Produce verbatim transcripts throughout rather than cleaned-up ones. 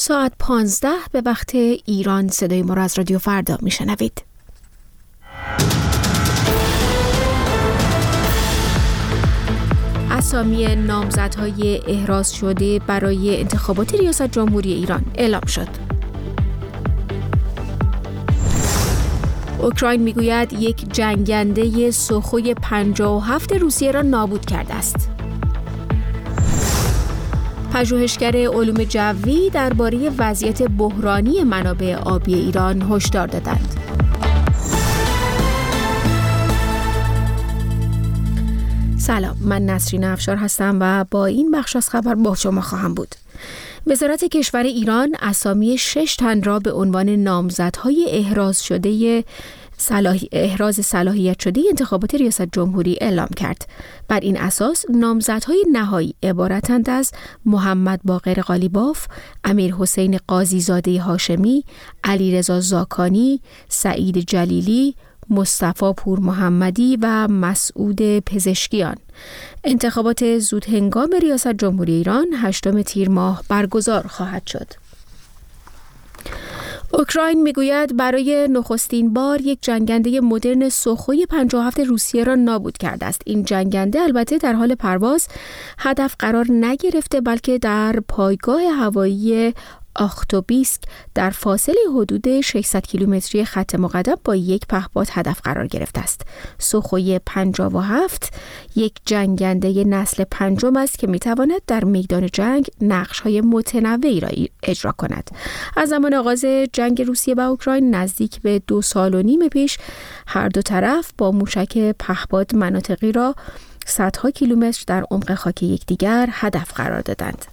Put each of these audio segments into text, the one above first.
ساعت پانزده به وقت ایران صدای ما را از رادیو فردا میشنوید. اسامی نامزدهای احراز شده برای انتخابات ریاست جمهوری ایران اعلام شد. اوکراین میگوید یک جنگنده سوخوی پنجاه و هفت روسیه را نابود کرده است. پژوهشگر علوم جوی درباره وضعیت بحرانی منابع آبی ایران هشدار دادند. سلام، من نسرین افشار هستم و با این بخش از خبر با شما خواهم بود. وزارت کشور ایران اسامی شش تن را به عنوان نامزدهای احراز شده صلاح... احراز صلاحیت شده انتخابات ریاست جمهوری اعلام کرد. بر این اساس نامزدهای نهایی عبارتند از محمد باقر قالیباف، امیر حسین قاضیزاده هاشمی، علیرضا زاکانی، سعید جلیلی، مصطفی پور محمدی و مسعود پزشکیان. انتخابات زودهنگام ریاست جمهوری ایران هشتم تیر ماه برگزار خواهد شد. اوکراین میگوید برای نخستین بار یک جنگنده مدرن سوخوی پنجاه و هفت روسیه را نابود کرده است. این جنگنده البته در حال پرواز هدف قرار نگرفته، بلکه در پایگاه هوایی آختوبیسک در فاصله حدود ششصد کیلومتری خط مقدم با یک پهپاد هدف قرار گرفته است. سوخوی پنجاه و هفت یک جنگنده نسل پنجم است که میتواند در میدان جنگ نقش‌های متنوعی را اجرا کند. از زمان آغاز جنگ روسیه و اوکراین نزدیک به دو سال و نیم پیش هر دو طرف با موشک پهپاد مناطقی را صدها کیلومتر در عمق خاک یکدیگر هدف قرار دادند.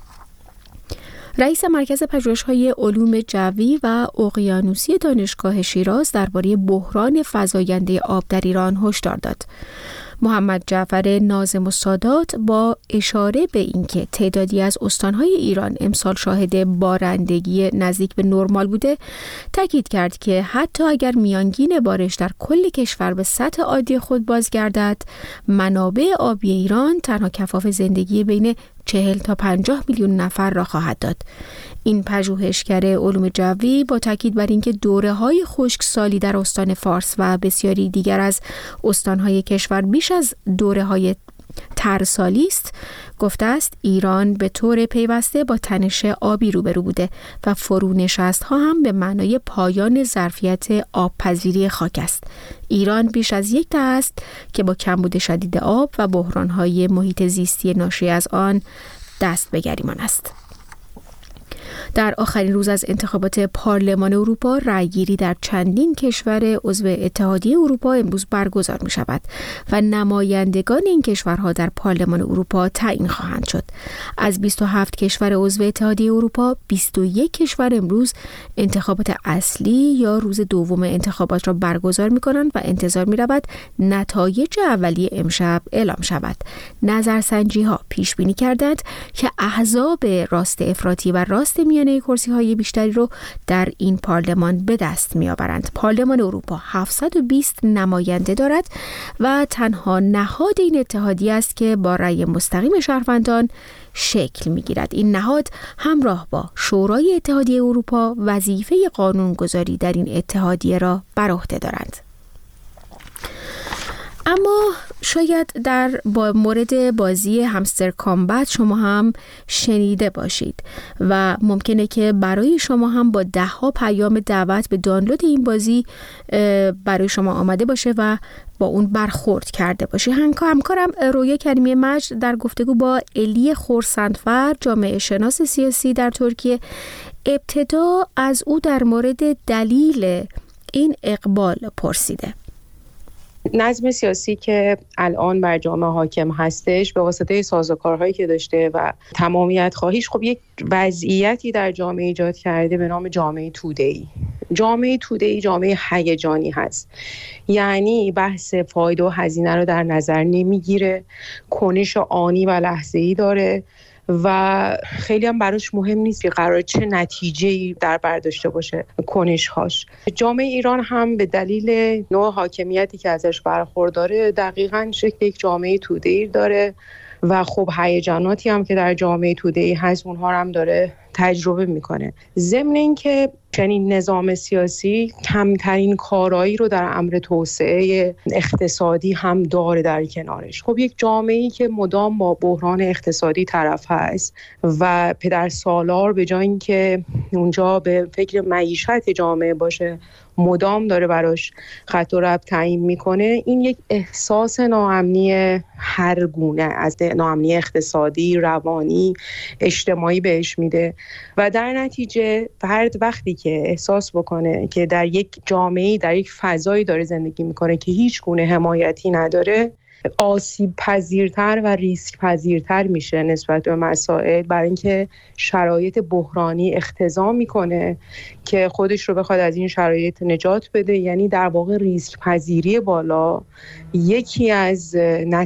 رئیس مرکز پژوهش‌های علوم جوی و اقیانوسی دانشگاه شیراز درباره بحران فزاینده آب در ایران هشدار داد. محمد جعفر ناظم السادات با اشاره به اینکه تعدادی از استان‌های ایران امسال شاهد بارندگی نزدیک به نرمال بوده، تاکید کرد که حتی اگر میانگین بارش در کل کشور به سطح عادی خود بازگردد، منابع آبی ایران تنها کفاف زندگی بین چهل تا پنجاه میلیون نفر را خواهد داد. این پژوهشگر علوم جوی با تاکید بر اینکه دوره‌های خشکسالی در استان فارس و بسیاری دیگر از استان‌های کشور بیش از دوره‌های ترسالی است، گفته است ایران به طور پیوسته با تنش آبی روبرو بوده و فرونشست‌ها هم به معنای پایان ظرفیت آبپذیری خاک است. ایران بیش از یک دهه است که با کمبود شدید آب و بحران‌های محیط زیستی ناشی از آن دست به گریمان است. در آخرین روز از انتخابات پارلمان اروپا، رأیگیری در چندین کشور عضو اتحادیه اروپا امروز برگزار می شود و نمایندگان این کشورها در پارلمان اروپا تعیین خواهند شد. از بیست و هفت کشور عضو اتحادیه اروپا، بیست و یک کشور امروز انتخابات اصلی یا روز دوم انتخابات را برگزار می کنند و انتظار می رود نتایج اولیه امشب اعلام شود. نظرسنجی ها پیش بینی کردند که احزاب راست افراطی و راست میانه کرسی های بیشتری رو در این پارلمان به دست می آورند. پارلمان اروپا هفتصد و بیست نماینده دارد و تنها نهاد این اتحادیه است که با رأی مستقیم شهروندان شکل می گیرد. این نهاد همراه با شورای اتحادیه اروپا وظیفه قانونگذاری در این اتحادیه را بر عهده دارند. اما شاید در با مورد بازی همستر کامبت شما هم شنیده باشید و ممکنه که برای شما هم با ده ها پیام دعوت به دانلود این بازی برای شما آمده باشه و با اون برخورد کرده باشی. همکارم رویا کریمی مجد در گفتگو با الی خورسندفر، جامعه شناس سیاسی در ترکیه، ابتدا از او در مورد دلیل این اقبال پرسیده. نظم سیاسی که الان بر جامعه حاکم هستش به واسطه سازوکارهایی که داشته و تمامیت خواهیش، خب یک وضعیتی در جامعه ایجاد کرده به نام جامعه توده‌ای. جامعه توده‌ای جامعه هیجانی هست، یعنی بحث فایده و هزینه رو در نظر نمیگیره، کنش آنی و لحظه‌ای داره و خیلی هم براش مهم نیست که قرار چه نتیجه‌ای در بر داشته باشه کنش‌هاش. جامعه ایران هم به دلیل نوع حاکمیتی که ازش برخورداره دقیقاً شکل یک جامعه توده‌ای داره و خب هیجاناتی هم که در جامعه توده‌ای هست اونها هم داره تجربه میکنه. ضمن اینکه چنین نظام سیاسی کمترین کارایی رو در امر توسعه اقتصادی هم داره در کنارش. خب یک جامعه‌ای که مدام با بحران اقتصادی طرف هست و پدرسالار به جای اینکه اونجا به فکر معیشت جامعه باشه مدام داره براش خط و ربط تعیین میکنه، این یک احساس ناامنی هر گونه از ناامنی اقتصادی، روانی، اجتماعی بهش میده و در نتیجه فرد وقتی که احساس بکنه که در یک جامعه، در یک فضایی داره زندگی میکنه که هیچ گونه حمایتی نداره، آسیب پذیرتر و ریسک پذیرتر میشه نسبت به مسائل، برای اینکه شرایط بحرانی اقتضا میکنه که خودش رو بخواد از این شرایط نجات بده. یعنی در واقع ریسک پذیری بالا یکی از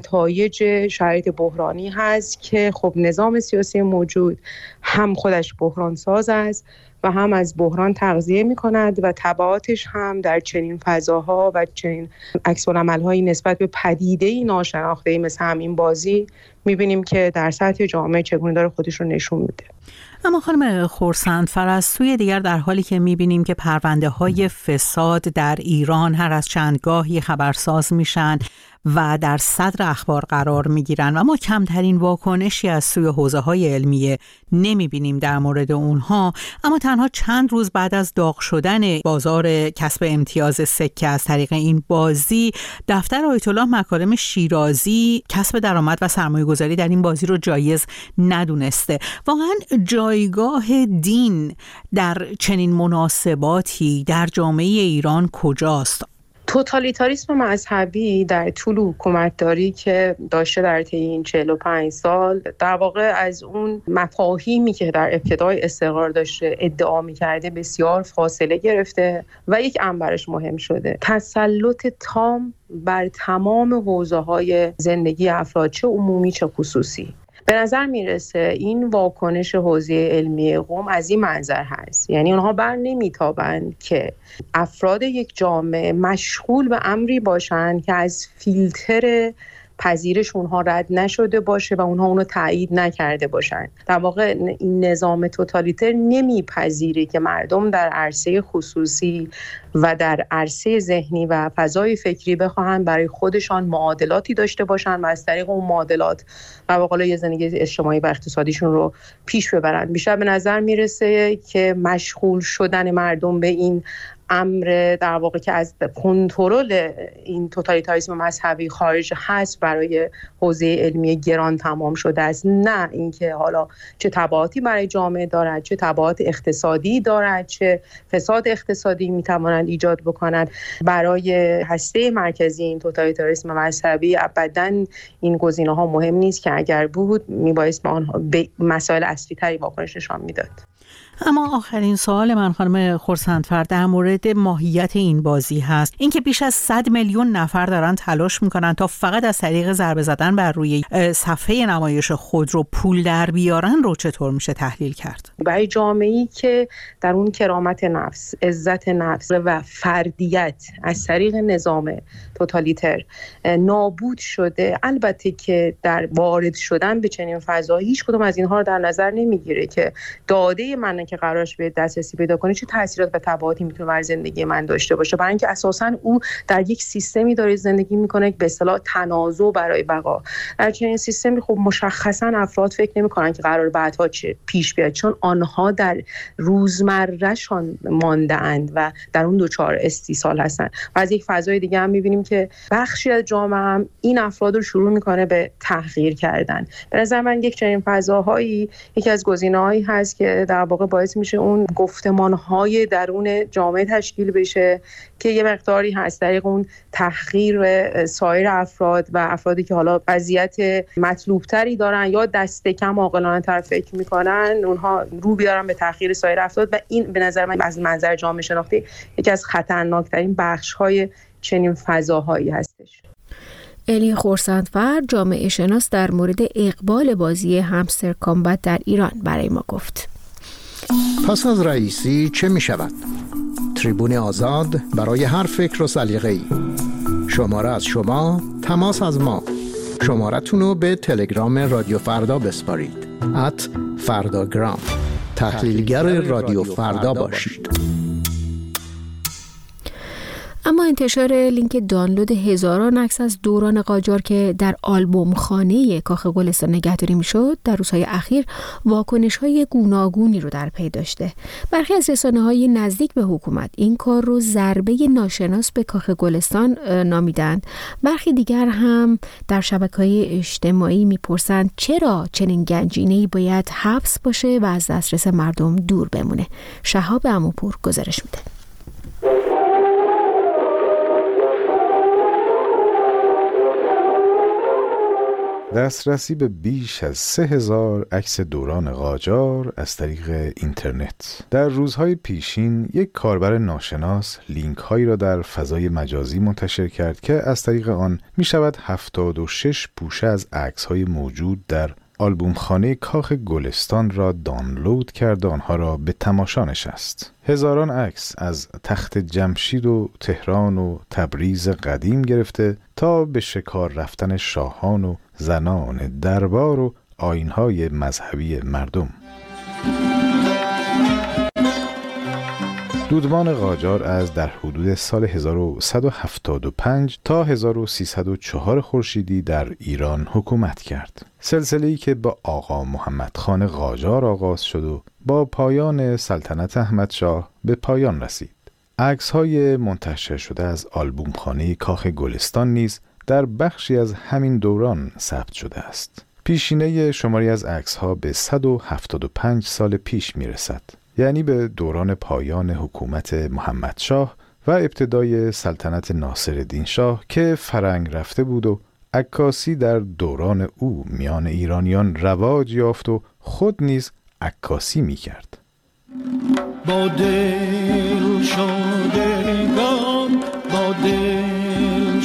نتایج شرایط بحرانی هست که خب نظام سیاسی موجود هم خودش بحران ساز است و هم از بحران تغذیه می کند و تبعاتش هم در چنین فضاها و چنین عکس‌العمل‌هایی نسبت به پدیده‌ای ناشناخته‌ای مثل همین بازی می بینیم که در سطح جامعه چگونه داره خودش رو نشون میده. اما خانم خورسندفر، از سوی دیگر در حالی که می‌بینیم که پرونده‌های فساد در ایران هر از چندگاهی خبرساز میشن و در صدر اخبار قرار میگیرن و ما کمترین واکنشی از سوی حوزه‌های علمیه نمی‌بینیم در مورد اونها، اما تنها چند روز بعد از داغ شدن بازار کسب امتیاز سکه از طریق این بازی، دفتر آیت الله مکارم شیرازی کسب درآمد و سرمایه‌گذاری در این بازی رو جایز ندونسته. واقعاً جایگاه دین در چنین مناسباتی در جامعه ایران کجاست؟ توتالیتاریسم مذهبی در طول حکومتداری که داشته در طی این چهل و پنج سال در واقع از اون مفاهیمی که در ابتدای استقرار داشته ادعا می‌کرده بسیار فاصله گرفته و یک انبرش مهم شده: تسلط تام بر تمام حوزه‌های زندگی افراد، چه عمومی چه خصوصی. به نظر میرسه این واکنش حوزه علمی قم از این منظر هست، یعنی اونها بر نمیتابند که افراد یک جامعه مشغول به امری باشند که از فیلتر پذیرش اونها رد نشده باشه و اونها اونو تایید نکرده باشن. در واقع این نظام توتالیتر نمیپذیره که مردم در عرصه خصوصی و در عرصه ذهنی و فضای فکری بخواهند برای خودشان معادلاتی داشته باشن و از طریق اون معادلات و به قول یه زندگی اجتماعی و اقتصادیشون رو پیش ببرن. بیشتر به نظر میرسه که مشغول شدن مردم به این امر در واقع که از کنترل این توتالیتاریسم مذهبی خارج هست برای حوزه علمی گران تمام شده است، نه اینکه حالا چه تبعاتی برای جامعه دارد، چه تبعات اقتصادی دارد، چه فساد اقتصادی میتوانند ایجاد بکنند. برای هسته مرکزی این توتالیتاریسم مذهبی ابداً این گزینه‌ها مهم نیست که اگر بود میبایست به آنها به مسائل اصلی تری واکنش نشان میداد. اما آخرین سوال من خانم خورسندفر در مورد ماهیت این بازی هست. اینکه بیش از صد میلیون نفر دارن تلاش میکنن تا فقط از طریق ضربه زدن بر روی صفحه نمایش خود رو پول در بیارن رو چطور میشه تحلیل کرد؟ برای جامعه‌ای که در اون کرامت نفس، عزت نفس و فردیت از طریق نظام توتالیتر نابود شده، البته که در وارد شدن به چنین فضایی هیچ کدوم از اینها رو در نظر نمیگیره که داده من که قرارش به دسترسی پیدا کنه چه تاثیرات و تبعاتی میتونه بر زندگی من داشته باشه، برای اینکه اساساً او در یک سیستمی داره زندگی میکنه که به اصطلاح تنازع برای بقا. در چنین سیستمی خب مشخصاً افراد فکر نمیکنن که قرار بعدها چه پیش بیاد، چون آنها در روزمرهشان مانده‌اند و در اون دوچار استیصال هستن. و از یک فضای دیگه هم میبینیم که بخشی از جامعه هم این افراد رو شروع میکنه به تحقیر کردن. به نظر من یک چنین فضاهایی یکی از گزینه‌هایی هست که در واقع باعث میشه اون گفتمان‌های درون جامعه تشکیل بشه که یه مقداری هست طریق اون تحقیر سایر افراد و افرادی که حالا وضعیت مطلوبتری دارن یا دست کم عاقلانه تر فکر میکنن، اونها رو بیارن به تحقیر سایر افراد و این به نظر من از منظر جامعه شناختی یکی از خطرناکترین بخش‌های چنین فضاهایی هستش. الی خورسندفر، جامعه شناس، در مورد اقبال بازی همستر کامبت در ایران برای ما گفت. پس از رئیسی چه می شود؟ تریبون آزاد برای هر فکر و سلیقه‌ای. شماره از شما، تماس از ما. شمارتون رو به تلگرام رادیو فردا بسپارید ات فرداگرام. تحلیلگر رادیو فردا باشید. اما انتشار لینک دانلود هزاران عکس از دوران قاجار که در آلبوم خانه کاخ گلستان نگهداری میشد در روزهای اخیر واکنش‌های گوناگونی رو در پی داشته. برخی از رسانه‌های نزدیک به حکومت این کار رو ضربه ناشناس به کاخ گلستان نامیدند. برخی دیگر هم در شبکه‌های اجتماعی میپرسند چرا چنین گنجینه‌ای باید حبس باشه و از دسترس مردم دور بمونه. شهاب عموپور گزارش میده. دسترسی به بیش از سه هزار عکس دوران قاجار از طریق اینترنت. در روزهای پیشین یک کاربر ناشناس لینک هایی را در فضای مجازی منتشر کرد که از طریق آن می شود هفتاد و شش پوشه از عکس های موجود در آلبوم خانه کاخ گلستان را دانلود کرد و آنها را به تماشا نشست. هزاران عکس از تخت جمشید و تهران و تبریز قدیم گرفته تا به شکار رفتن شاهان و زنان دربار و آیین‌های مذهبی مردم. دودمان قاجار از در حدود سال هزار و صد و هفتاد و پنج تا هزار و سیصد و چهار خورشیدی در ایران حکومت کرد. سلسله‌ای که با آقا محمد خان قاجار آغاز شد و با پایان سلطنت احمدشاه به پایان رسید. عکس‌های منتشر شده از آلبوم خانه کاخ گلستان نیز در بخشی از همین دوران ثبت شده است. پیشینه شماری از عکس‌ها به صد و هفتاد و پنج سال پیش می‌رسد، یعنی به دوران پایان حکومت محمدشاه و ابتدای سلطنت ناصرالدین شاه که فرنگ رفته بود و عکاسی در دوران او میان ایرانیان رواج یافت و خود نیز عکاسی می‌کرد. با دل شادگان، با دل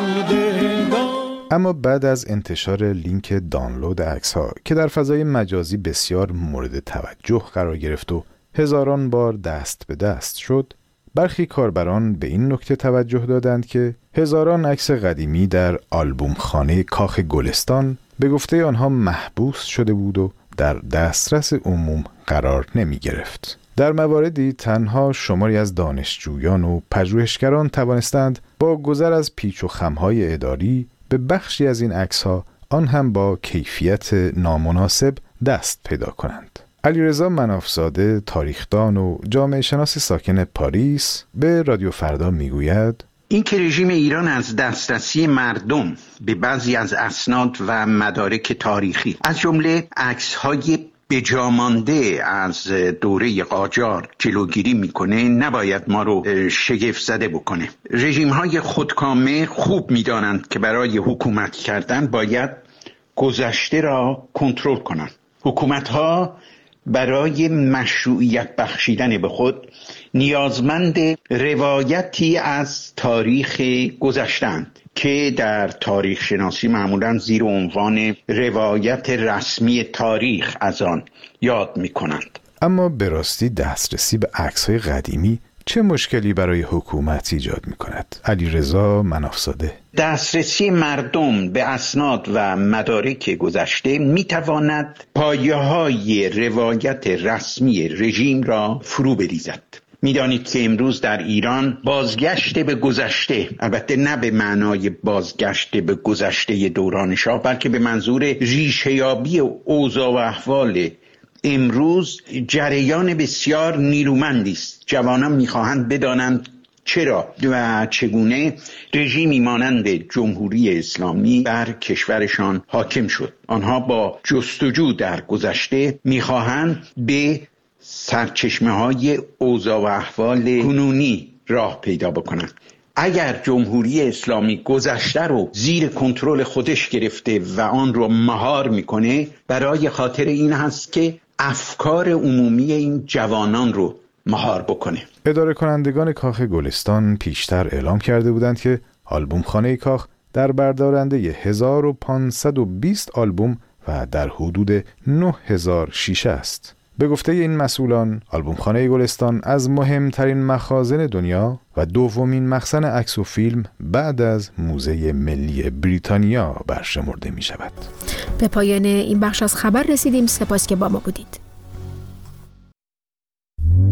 شادگان. اما بعد از انتشار لینک دانلود عکس‌ها که در فضای مجازی بسیار مورد توجه قرار گرفت و هزاران بار دست به دست شد، برخی کاربران به این نکته توجه دادند که هزاران عکس قدیمی در آلبوم خانه کاخ گلستان به گفته آنها محبوس شده بود و در دسترس عموم قرار نمی گرفت. در مواردی تنها شماری از دانشجویان و پژوهشگران توانستند با گذر از پیچ و خم‌های اداری به بخشی از این عکس‌ها، آن هم با کیفیت نامناسب، دست پیدا کنند. علیرضا منافزاده، تاریخدان و جامعه شناس ساکن پاریس، به رادیو فردا میگوید: این که رژیم ایران از دسترسی مردم به بعضی از اسناد و مدارک تاریخی از جمله عکس‌های بجامانده از دوره قاجار جلوگیری میکنه نباید ما رو شگفت زده بکنه. رژیم‌های خودکامه خوب میدانند که برای حکومت کردن باید گذشته را کنترل کنند. حکومت‌ها برای مشروعیت بخشیدن به خود نیازمند روایتی از تاریخ گذشته‌اند که در تاریخ شناسی معمولاً زیر عنوان روایت رسمی تاریخ از آن یاد می‌کنند. اما به راستی دسترسی به عکس‌های قدیمی چه مشکلی برای حکومت ایجاد می‌کند؟ علیرضا منافزاده: دسترسی مردم به اسناد و مدارک گذشته می‌تواند پایه‌های روایت رسمی رژیم را فرو بریزد. می‌دانید که امروز در ایران بازگشت به گذشته، البته نه به معنای بازگشت به گذشته دوران شاه، بلکه به منظور ریشه‌یابی اوضاع و احوال امروز، جریان بسیار نیرومندی است. جوانان می‌خواهند بدانند چرا و چگونه رژیمی مانند جمهوری اسلامی بر کشورشان حاکم شد. آنها با جستجو در گذشته می‌خواهند به سرچشمه‌های اوضاع و احوال کنونی راه پیدا بکنند. اگر جمهوری اسلامی گذشته رو زیر کنترل خودش گرفته و آن رو مهار میکنه، برای خاطر این هست که افکار عمومی این جوانان رو مهار بکنه. اداره کنندگان کاخ گلستان پیشتر اعلام کرده بودند که آلبوم خانه کاخ در بردارنده هزار و پانصد و بیست آلبوم و در حدود نه هزار شیشه است. به گفته این مسئولان، آلبومخانه گلستان از مهمترین مخازن دنیا و دومین مخزن عکس و فیلم بعد از موزه ملی بریتانیا برشمرده می شود. به پایان این بخش از خبر رسیدیم. سپاس که با ما بودید.